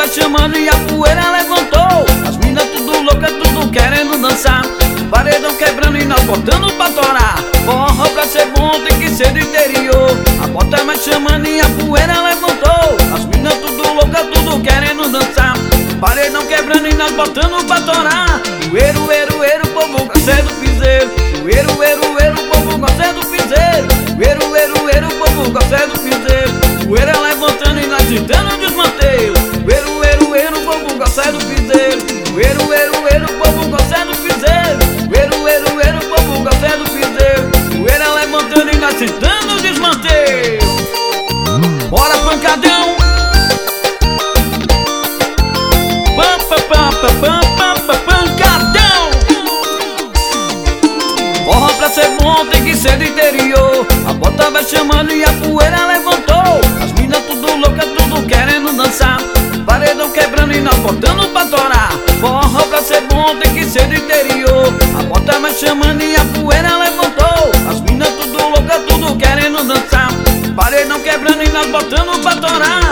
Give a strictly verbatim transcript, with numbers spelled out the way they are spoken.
chamando e a poeira levantou. As minas tudo louca, tudo querendo dançar. Paredão quebrando e nós botando pra torar. Forró pra ser bom tem que ser do interior. A bota vai chamando e a poeira levantou. As minas tudo louca, tudo querendo dançar. Paredão quebrando e nós botando pra torar. Ueiro, ueiro, ueiro, o povo gosta do piseiro. Ueiro, ueiro, ueiro, o povo gosta do piseiro. Ueiro, ueiro, ueiro, o povo gosta do piseiro. Poeira levantando e nós gritando desmanteio. Ueiro, ueiro, ueiro, o povo gosta do piseiro. Ueiro, ueiro, ueiro, o povo gosta do piseiro. Ueiro, ueiro, ueiro, o povo gosta do piseiro. Poeira levantando e nós gritando desmanteio. Bora, pancadão! Pam, pam, pam, pam, pam, pam, pancadão! Forró pra ser bom tem que ser do interior. A bota vai chamando e a poeira levantou. As minas tudo louca, tudo querendo dançar. Paredão quebrando e nós botando pra torar. Forró pra ser bom tem que ser do interior. A bota vai chamando e a poeira levantou. As minas tudo louca, tudo querendo dançar. Paredão quebrando e nós botando pra torar.